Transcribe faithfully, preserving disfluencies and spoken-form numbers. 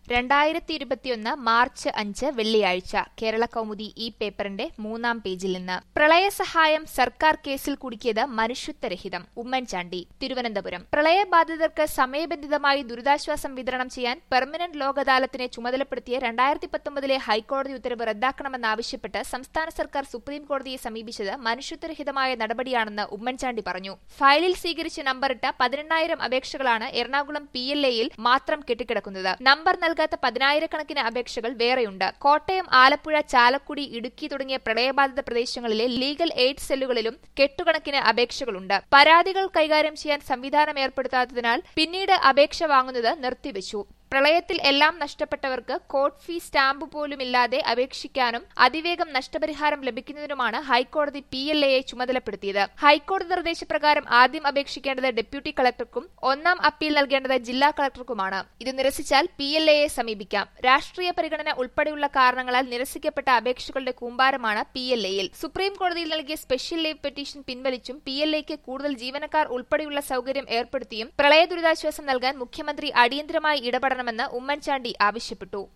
രണ്ടായിരത്തി ഇരുപത്തിയൊന്ന് മാർച്ച് അഞ്ച് വെള്ളിയാഴ്ച കേരള കൗമുദി ഈ പേപ്പറിന്റെ മൂന്നാം പേജിൽ നിന്ന് പ്രളയസഹായം സർക്കാർ കേസിൽ കുടുക്കിയത് മനുഷ്യത്വരഹിതം ഉമ്മൻചാണ്ടി തിരുവനന്തപുരം പ്രളയബാധിതർക്ക് സമയബന്ധിതമായി ദുരിതാശ്വാസം വിതരണം ചെയ്യാൻ പെർമനന്റ് ലോക് അദാലത്തിനെ ചുമതലപ്പെടുത്തിയ രണ്ടായിരത്തി പത്തൊമ്പതിലെ ഹൈക്കോടതി ഉത്തരവ് റദ്ദാക്കണമെന്നാവശ്യപ്പെട്ട് സംസ്ഥാന സർക്കാർ സുപ്രീംകോടതിയെ സമീപിച്ചത് മനുഷ്യത്വരഹിതമായ നടപടിയാണെന്ന് ഉമ്മൻചാണ്ടി പറഞ്ഞു. ഫയലിൽ സ്വീകരിച്ച നമ്പറിട്ട പതിനെണ്ണായിരം അപേക്ഷകളാണ് എറണാകുളം പി എൽ എയിൽ മാത്രം കെട്ടിക്കിടക്കുന്നത്. നമ്പർ നൽകാത്ത പതിനായിരക്കണക്കിന് അപേക്ഷകൾ വേറെയുണ്ട്. കോട്ടയം, ആലപ്പുഴ, ചാലക്കുടി, ഇടുക്കി തുടങ്ങിയ പ്രളയബാധിത പ്രദേശങ്ങളിലെ ലീഗൽ എയ്ഡ് സെല്ലുകളിലും കെട്ടുകണക്കിന് അപേക്ഷകളുണ്ട്. പരാതികൾ കൈകാര്യം ചെയ്യാൻ സംവിധാനം ഏർപ്പെടുത്താത്തതിനാൽ പിന്നീട് അപേക്ഷ വാങ്ങുന്നത് നിർത്തിവച്ചു. പ്രളയത്തിൽ എല്ലാം നഷ്ടപ്പെട്ടവർക്ക് കോർട്ട് ഫീ സ്റ്റാമ്പ് പോലുമില്ലാതെ അപേക്ഷിക്കാനും അതിവേഗം നഷ്ടപരിഹാരം ലഭിക്കുന്നതിനുമാണ് ഹൈക്കോടതി പി എൽ എയെ ചുമതലപ്പെടുത്തിയത്. ഹൈക്കോടതി നിർദ്ദേശപ്രകാരം ആദ്യം അപേക്ഷിക്കേണ്ടത് ഡെപ്യൂട്ടി കളക്ടർക്കും ഒന്നാം അപ്പീൽ നൽകേണ്ടത് ജില്ലാ കളക്ടർക്കുമാണ്. ഇത് നിരസിച്ചാൽ പി എൽ എയെ സമീപിക്കാം. രാഷ്ട്രീയ പരിഗണന ഉൾപ്പെടെയുള്ള കാരണങ്ങളാൽ നിരസിക്കപ്പെട്ട അപേക്ഷകളുടെ കൂമ്പാരമാണ് പി എൽ എയിൽ. സുപ്രീം കോടതിയിൽ നൽകിയ സ്പെഷ്യൽ ലീവ് പെറ്റീഷൻ പിൻവലിച്ചും പി എൽ എക്ക് കൂടുതൽ ജീവനക്കാർ ഉൾപ്പെടെയുള്ള സൌകര്യം ഏർപ്പെടുത്തിയും പ്രളയ ദുരിതാശ്വാസം നൽകാൻ മുഖ്യമന്ത്രി അടിയന്തരമായി ഇടപെടണം െന്ന് ഉമ്മൻചാണ്ടി ആവശ്യപ്പെട്ടു.